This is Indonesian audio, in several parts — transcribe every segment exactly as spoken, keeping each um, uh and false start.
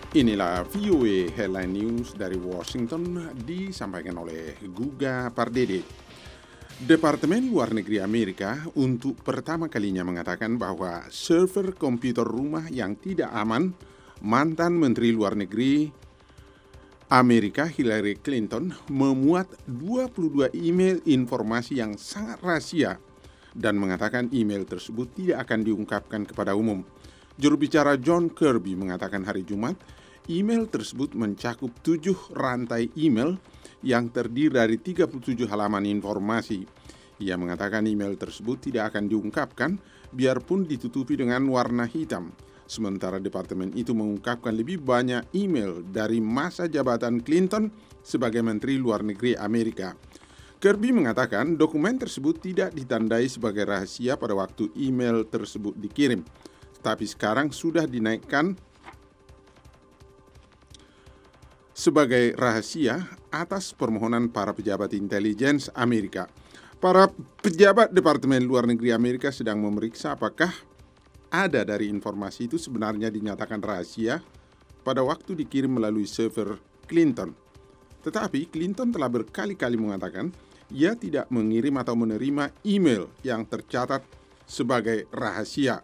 Inilah V O A Headline News dari Washington disampaikan oleh Guga Pardede. Departemen Luar Negeri Amerika untuk pertama kalinya mengatakan bahwa server komputer rumah yang tidak aman mantan Menteri Luar Negeri Amerika Hillary Clinton memuat dua puluh dua email informasi yang sangat rahasia dan mengatakan email tersebut tidak akan diungkapkan kepada umum. Juru bicara John Kirby mengatakan hari Jumat, email tersebut mencakup tujuh rantai email yang terdiri dari tiga puluh tujuh halaman informasi. Ia mengatakan email tersebut tidak akan diungkapkan biarpun ditutupi dengan warna hitam. Sementara departemen itu mengungkapkan lebih banyak email dari masa jabatan Clinton sebagai Menteri Luar Negeri Amerika. Kirby mengatakan dokumen tersebut tidak ditandai sebagai rahasia pada waktu email tersebut dikirim, tapi sekarang sudah dinaikkan sebagai rahasia atas permohonan para pejabat intelijen Amerika. Para pejabat Departemen Luar Negeri Amerika sedang memeriksa apakah ada dari informasi itu sebenarnya dinyatakan rahasia pada waktu dikirim melalui server Clinton. Tetapi Clinton telah berkali-kali mengatakan ia tidak mengirim atau menerima email yang tercatat sebagai rahasia.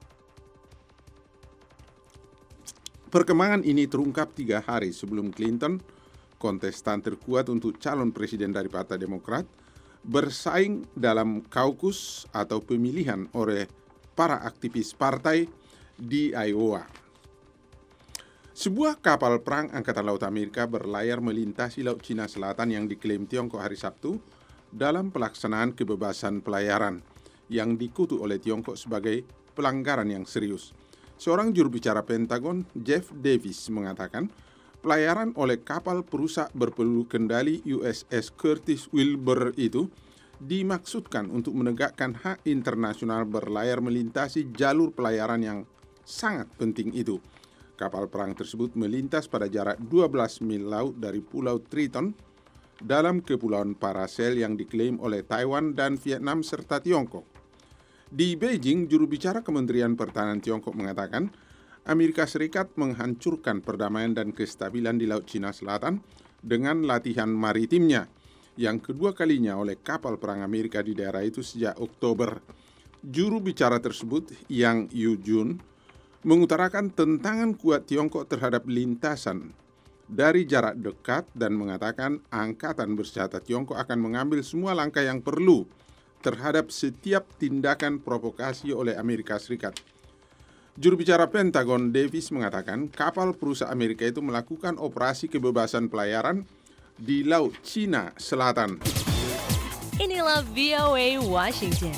Perkembangan ini terungkap tiga hari sebelum Clinton, kontestan terkuat untuk calon presiden dari Partai Demokrat, bersaing dalam kaukus atau pemilihan oleh para aktivis partai di Iowa. Sebuah kapal perang Angkatan Laut Amerika berlayar melintasi Laut Cina Selatan yang diklaim Tiongkok hari Sabtu dalam pelaksanaan kebebasan pelayaran yang dikutuk oleh Tiongkok sebagai pelanggaran yang serius. Seorang juru bicara Pentagon, Jeff Davis, mengatakan pelayaran oleh kapal perusak berpeluru kendali U S S Curtis Wilbur itu dimaksudkan untuk menegakkan hak internasional berlayar melintasi jalur pelayaran yang sangat penting itu. Kapal perang tersebut melintas pada jarak dua belas mil laut dari Pulau Triton dalam Kepulauan Paracel yang diklaim oleh Taiwan dan Vietnam serta Tiongkok. Di Beijing, juru bicara Kementerian Pertahanan Tiongkok mengatakan Amerika Serikat menghancurkan perdamaian dan kestabilan di Laut Cina Selatan dengan latihan maritimnya yang kedua kalinya oleh kapal perang Amerika di daerah itu sejak Oktober. Juru bicara tersebut, Yang Yujun, mengutarakan tentangan kuat Tiongkok terhadap lintasan dari jarak dekat dan mengatakan Angkatan Bersenjata Tiongkok akan mengambil semua langkah yang perlu terhadap setiap tindakan provokasi oleh Amerika Serikat. Juru bicara Pentagon Davis mengatakan kapal perusak Amerika itu melakukan operasi kebebasan pelayaran di Laut Cina Selatan. Inilah V O A Washington.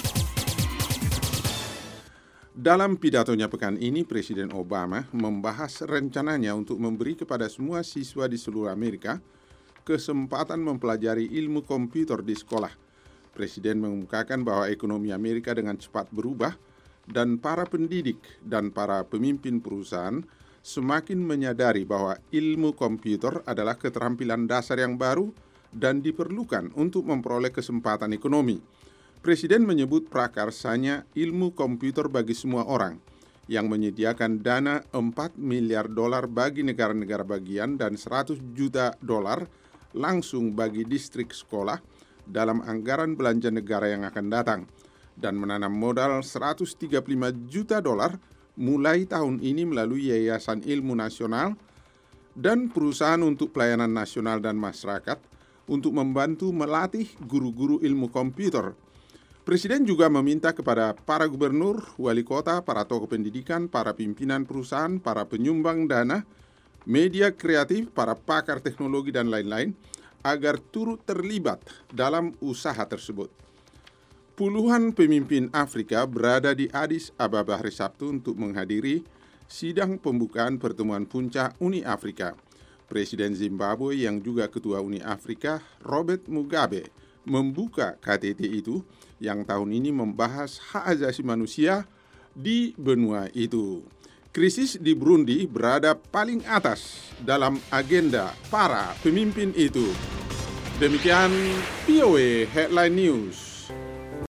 Dalam pidatonya pekan ini, Presiden Obama membahas rencananya untuk memberi kepada semua siswa di seluruh Amerika kesempatan mempelajari ilmu komputer di sekolah. Presiden mengemukakan bahwa ekonomi Amerika dengan cepat berubah dan para pendidik dan para pemimpin perusahaan semakin menyadari bahwa ilmu komputer adalah keterampilan dasar yang baru dan diperlukan untuk memperoleh kesempatan ekonomi. Presiden menyebut prakarsanya ilmu komputer bagi semua orang yang menyediakan dana empat miliar dolar bagi negara-negara bagian dan seratus juta dolar langsung bagi distrik sekolah dalam anggaran belanja negara yang akan datang dan menanam modal seratus tiga puluh lima juta dolar mulai tahun ini melalui Yayasan Ilmu Nasional dan Perusahaan untuk Pelayanan Nasional dan Masyarakat untuk membantu melatih guru-guru ilmu komputer. Presiden juga meminta kepada para gubernur, wali kota, para tokoh pendidikan, para pimpinan perusahaan, para penyumbang dana, media kreatif, para pakar teknologi dan lain-lain agar turut terlibat dalam usaha tersebut. Puluhan pemimpin Afrika berada di Addis Ababa hari Sabtu untuk menghadiri sidang pembukaan pertemuan puncak Uni Afrika. Presiden Zimbabwe yang juga Ketua Uni Afrika, Robert Mugabe, membuka K T T itu yang tahun ini membahas hak asasi manusia di benua itu. Krisis di Burundi berada paling atas dalam agenda para pemimpin itu. Demikian V O A Headline News.